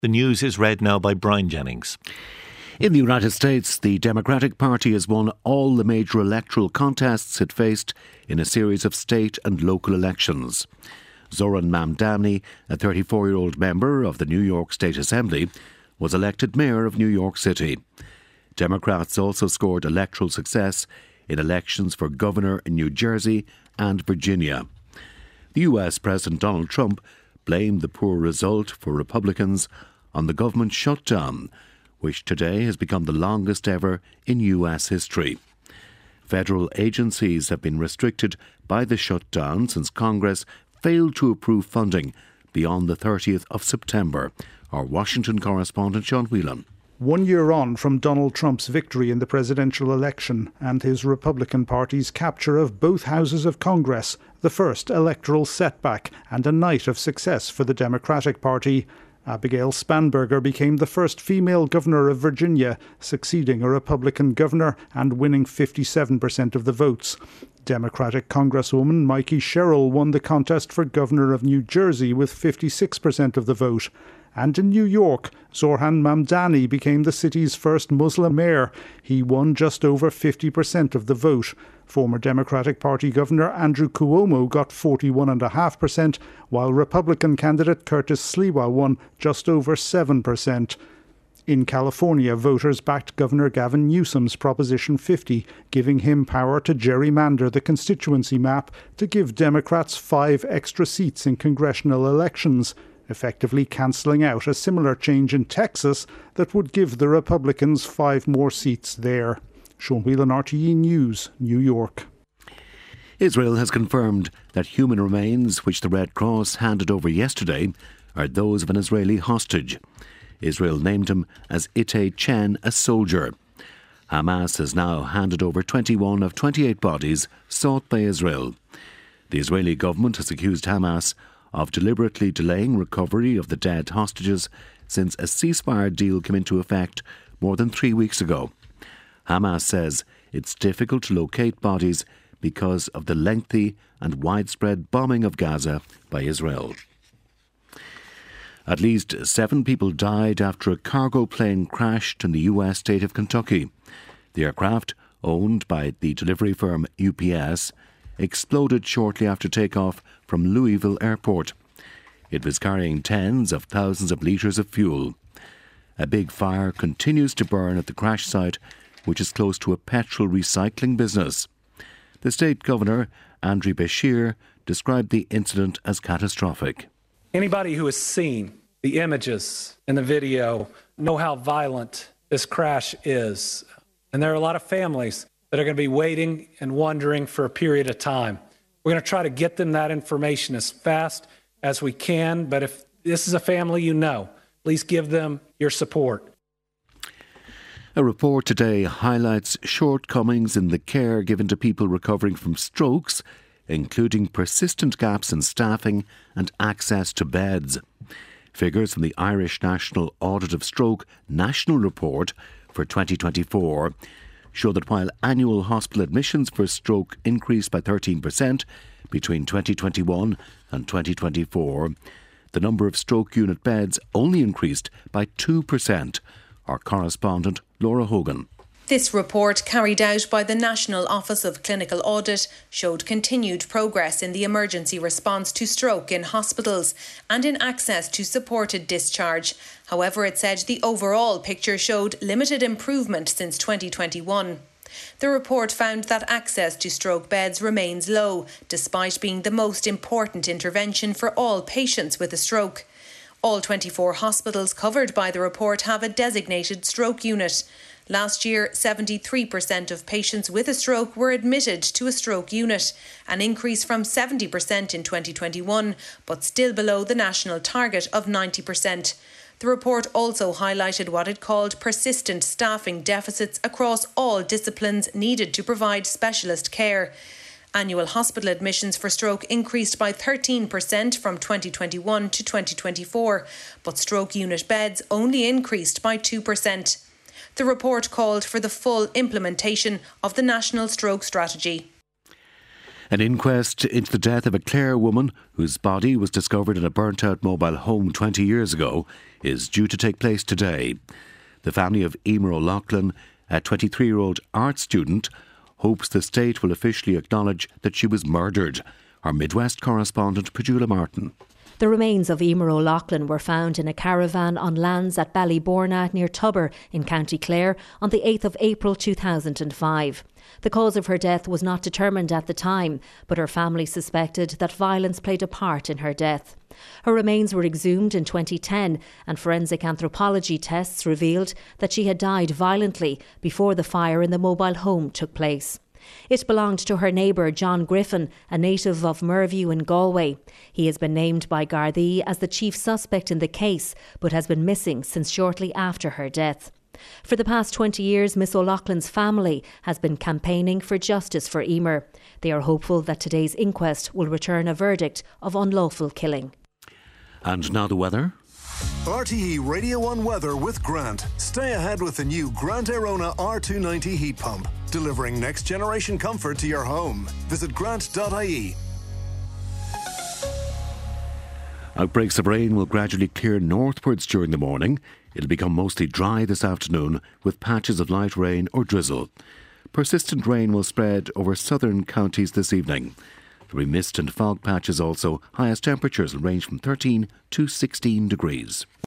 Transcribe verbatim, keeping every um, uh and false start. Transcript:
The news is read now by Brian Jennings. In the United States, the Democratic Party has won all the major electoral contests it faced in a series of state and local elections. Zoran Mamdani, a thirty-four-year-old member of the New York State Assembly, was elected mayor of New York City. Democrats also scored electoral success in elections for governor in New Jersey and Virginia. The U S President Donald Trump blamed the poor result for Republicans on the government shutdown, which today has become the longest ever in U S history. Federal agencies have been restricted by the shutdown since Congress failed to approve funding beyond the thirtieth of September. Our Washington correspondent Sean Whelan. One year on from Donald Trump's victory in the presidential election and his Republican Party's capture of both houses of Congress, the first electoral setback and a night of success for the Democratic Party, Abigail Spanberger became the first female governor of Virginia, succeeding a Republican governor and winning fifty-seven percent of the votes. Democratic Congresswoman Mikey Sherrill won the contest for governor of New Jersey with fifty-six percent of the vote. And in New York, Zoran Mamdani became the city's first Muslim mayor. He won just over fifty percent of the vote. Former Democratic Party Governor Andrew Cuomo got forty-one point five percent, while Republican candidate Curtis Sliwa won just over seven percent. In California, voters backed Governor Gavin Newsom's Proposition fifty, giving him power to gerrymander the constituency map to give Democrats five extra seats in congressional elections, effectively cancelling out a similar change in Texas that would give the Republicans five more seats there. Sean Whelan, R T E News, New York. Israel has confirmed that human remains which the Red Cross handed over yesterday are those of an Israeli hostage. Israel named him as Itay Chen, a soldier. Hamas has now handed over twenty-one of twenty-eight bodies sought by Israel. The Israeli government has accused Hamas of deliberately delaying recovery of the dead hostages since a ceasefire deal came into effect more than three weeks ago. Hamas says it's difficult to locate bodies because of the lengthy and widespread bombing of Gaza by Israel. At least seven people died after a cargo plane crashed in the U S state of Kentucky. The aircraft, owned by the delivery firm U P S, exploded shortly after takeoff from Louisville Airport. It was carrying tens of thousands of litres of fuel. A big fire continues to burn at the crash site, which is close to a petrol recycling business. The state governor, Andrew Beshear, described the incident as catastrophic. Anybody who has seen the images and the video know how violent this crash is. And there are a lot of families that are going to be waiting and wondering for a period of time. We're going to try to get them that information as fast as we can. But if this is a family you know, please give them your support. A report today highlights shortcomings in the care given to people recovering from strokes, including persistent gaps in staffing and access to beds. Figures from the Irish National Audit of Stroke National Report for twenty twenty-four show that while annual hospital admissions for stroke increased by thirteen percent between twenty twenty-one and twenty twenty-four, the number of stroke unit beds only increased by two percent. Our correspondent Laura Hogan. This report, carried out by the National Office of Clinical Audit, showed continued progress in the emergency response to stroke in hospitals and in access to supported discharge. However, it said the overall picture showed limited improvement since twenty twenty-one. The report found that access to stroke beds remains low, despite being the most important intervention for all patients with a stroke. All twenty-four hospitals covered by the report have a designated stroke unit. Last year, seventy-three percent of patients with a stroke were admitted to a stroke unit, an increase from seventy percent in twenty twenty-one, but still below the national target of ninety percent. The report also highlighted what it called persistent staffing deficits across all disciplines needed to provide specialist care. Annual hospital admissions for stroke increased by thirteen percent from twenty twenty-one to twenty twenty-four, but stroke unit beds only increased by two percent. The report called for the full implementation of the National Stroke Strategy. An inquest into the death of a Clare woman whose body was discovered in a burnt-out mobile home twenty years ago is due to take place today. The family of Emer O'Loughlin, a twenty-three-year-old art student, hopes the state will officially acknowledge that she was murdered. Our Midwest correspondent, Pajula Martin. The remains of Emer O'Loughlin were found in a caravan on lands at Ballyborna near Tubber in County Clare on the eighth of April two thousand five. The cause of her death was not determined at the time, but her family suspected that violence played a part in her death. Her remains were exhumed in twenty ten and forensic anthropology tests revealed that she had died violently before the fire in the mobile home took place. It belonged to her neighbour John Griffin, a native of Merview in Galway. He has been named by Gardaí as the chief suspect in the case, but has been missing since shortly after her death. For the past twenty years, Miss O'Loughlin's family has been campaigning for justice for Emer. They are hopeful that today's inquest will return a verdict of unlawful killing. And now the weather. R T E Radio one weather with Grant. Stay ahead with the new Grant Airona R two ninety heat pump, delivering next generation comfort to your home. Visit grant dot I E. Outbreaks of rain will gradually clear northwards during the morning. It'll become mostly dry this afternoon with patches of light rain or drizzle. Persistent rain will spread over southern counties this evening. There'll be mist and fog patches also. Highest temperatures will range from thirteen to sixteen degrees.